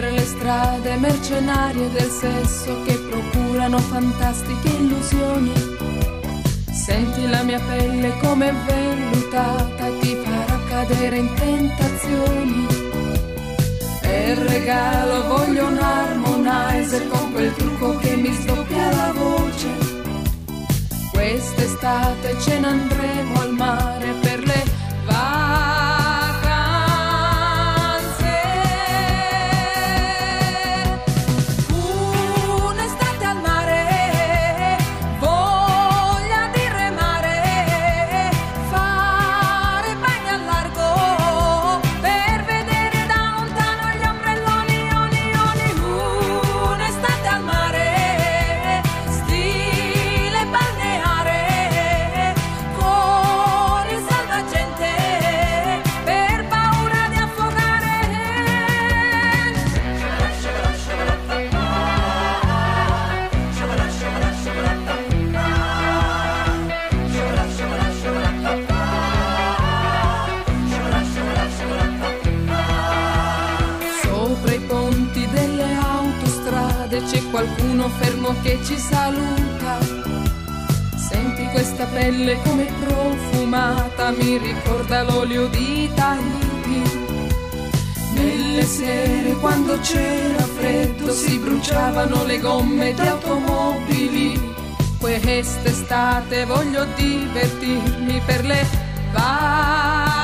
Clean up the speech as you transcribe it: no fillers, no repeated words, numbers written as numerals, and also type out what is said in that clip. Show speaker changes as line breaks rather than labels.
per le strade mercenarie del sesso che procurano fantastiche illusioni. Senti la mia pelle come vellutata, ti farà cadere in tentazioni. Per regalo voglio un harmonizer con quel trucco che mi sdoppia la voce. Quest'estate ce ne andremo al mare per le vacanze. Un'estate al mare, voglia di remare, fare bagni al largo per vedere da lontano gli ombrelloni, un'estate al mare, stile balneare, con il salvagente per paura di affogare. Sopra i ponti delle autostrade c'è qualcuno fermo che ci saluta. Senti questa pelle come profumata, mi ricorda l'olio di Tahiti. Nelle sere quando c'era freddo si bruciavano le gomme di automobili. Quest'estate voglio divertirmi per le vacanze.